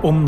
Um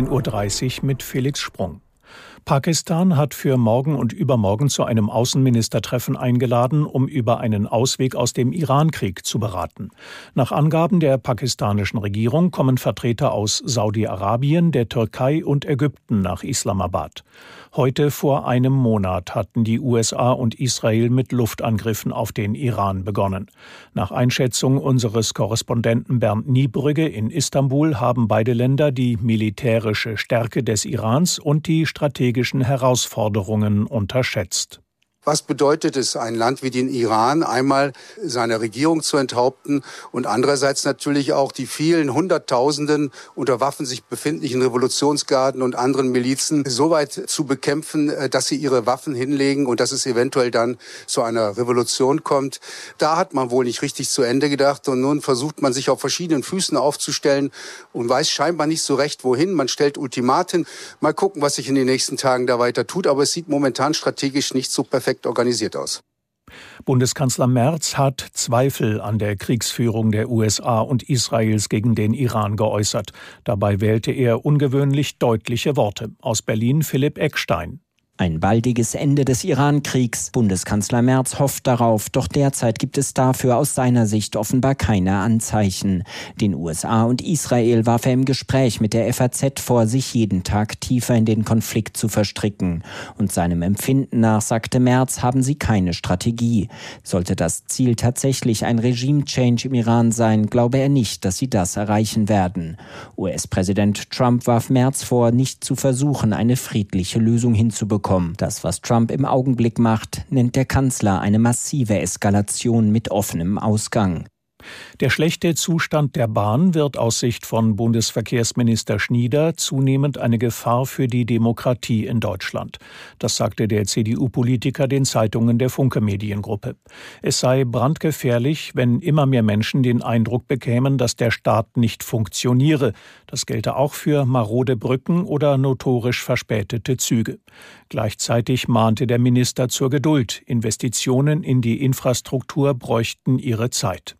16:30 Uhr mit Felix Sprung. Pakistan hat für morgen und übermorgen zu einem Außenministertreffen eingeladen, um über einen Ausweg aus dem Irankrieg zu beraten. Nach Angaben der pakistanischen Regierung kommen Vertreter aus Saudi-Arabien, der Türkei und Ägypten nach Islamabad. Heute vor einem Monat hatten die USA und Israel mit Luftangriffen auf den Iran begonnen. Nach Einschätzung unseres Korrespondenten Bernd Niebrügge in Istanbul haben beide Länder die militärische Stärke des Irans und die strategischen Herausforderungen unterschätzt. Was bedeutet es, ein Land wie den Iran einmal seine Regierung zu enthaupten und andererseits natürlich auch die vielen Hunderttausenden unter Waffen sich befindlichen Revolutionsgarden und anderen Milizen so weit zu bekämpfen, dass sie ihre Waffen hinlegen und dass es eventuell dann zu einer Revolution kommt. Da hat man wohl nicht richtig zu Ende gedacht und nun versucht man sich auf verschiedenen Füßen aufzustellen und weiß scheinbar nicht so recht wohin. Man stellt Ultimaten. Mal gucken, was sich in den nächsten Tagen da weiter tut, aber es sieht momentan strategisch nicht so perfekt organisiert aus. Bundeskanzler Merz hat Zweifel an der Kriegsführung der USA und Israels gegen den Iran geäußert. Dabei wählte er ungewöhnlich deutliche Worte. Aus Berlin Philipp Eckstein. Ein baldiges Ende des Iran-Kriegs. Bundeskanzler Merz hofft darauf, doch derzeit gibt es dafür aus seiner Sicht offenbar keine Anzeichen. Den USA und Israel warf er im Gespräch mit der FAZ vor, sich jeden Tag tiefer in den Konflikt zu verstricken. Und seinem Empfinden nach, sagte Merz, haben sie keine Strategie. Sollte das Ziel tatsächlich ein Regime-Change im Iran sein, glaube er nicht, dass sie das erreichen werden. US-Präsident Trump warf Merz vor, nicht zu versuchen, eine friedliche Lösung hinzubekommen. Das, was Trump im Augenblick macht, nennt der Kanzler eine massive Eskalation mit offenem Ausgang. Der schlechte Zustand der Bahn wird aus Sicht von Bundesverkehrsminister Schnieder zunehmend eine Gefahr für die Demokratie in Deutschland. Das sagte der CDU-Politiker den Zeitungen der Funke Mediengruppe. Es sei brandgefährlich, wenn immer mehr Menschen den Eindruck bekämen, dass der Staat nicht funktioniere. Das gelte auch für marode Brücken oder notorisch verspätete Züge. Gleichzeitig mahnte der Minister zur Geduld. Investitionen in die Infrastruktur bräuchten ihre Zeit.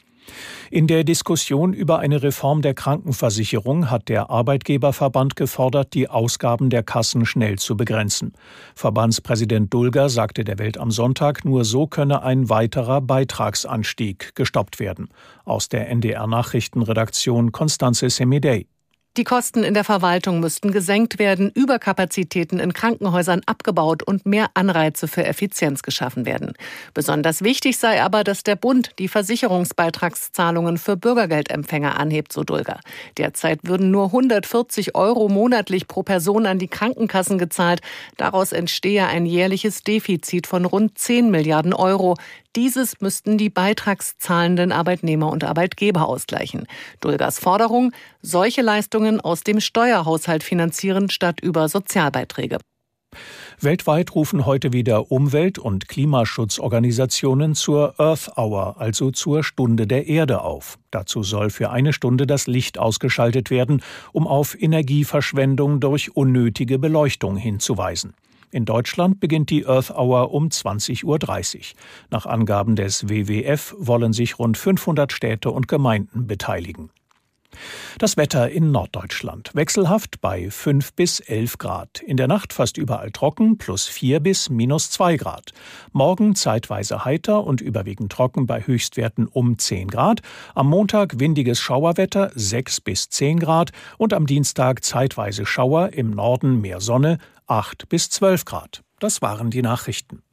In der Diskussion über eine Reform der Krankenversicherung hat der Arbeitgeberverband gefordert, die Ausgaben der Kassen schnell zu begrenzen. Verbandspräsident Dulger sagte der Welt am Sonntag, nur so könne ein weiterer Beitragsanstieg gestoppt werden. Aus der NDR-Nachrichtenredaktion Constanze Semidey. Die Kosten in der Verwaltung müssten gesenkt werden, Überkapazitäten in Krankenhäusern abgebaut und mehr Anreize für Effizienz geschaffen werden. Besonders wichtig sei aber, dass der Bund die Versicherungsbeitragszahlungen für Bürgergeldempfänger anhebt, so Dulger. Derzeit würden nur 140 € monatlich pro Person an die Krankenkassen gezahlt. Daraus entstehe ein jährliches Defizit von rund 10 Milliarden €. Dieses müssten die beitragszahlenden Arbeitnehmer und Arbeitgeber ausgleichen. Dulgers Forderung: solche Leistungen aus dem Steuerhaushalt finanzieren statt über Sozialbeiträge. Weltweit rufen heute wieder Umwelt- und Klimaschutzorganisationen zur Earth Hour, also zur Stunde der Erde, auf. Dazu soll für eine Stunde das Licht ausgeschaltet werden, um auf Energieverschwendung durch unnötige Beleuchtung hinzuweisen. In Deutschland beginnt die Earth Hour um 20:30 Uhr. Nach Angaben des WWF wollen sich rund 500 Städte und Gemeinden beteiligen. Das Wetter in Norddeutschland. Wechselhaft bei 5 bis 11 Grad. In der Nacht fast überall trocken, +4 bis -2 Grad. Morgen zeitweise heiter und überwiegend trocken bei Höchstwerten um 10 Grad. Am Montag windiges Schauerwetter, 6 bis 10 Grad. Und am Dienstag zeitweise Schauer, im Norden mehr Sonne, 8 bis 12 Grad. Das waren die Nachrichten.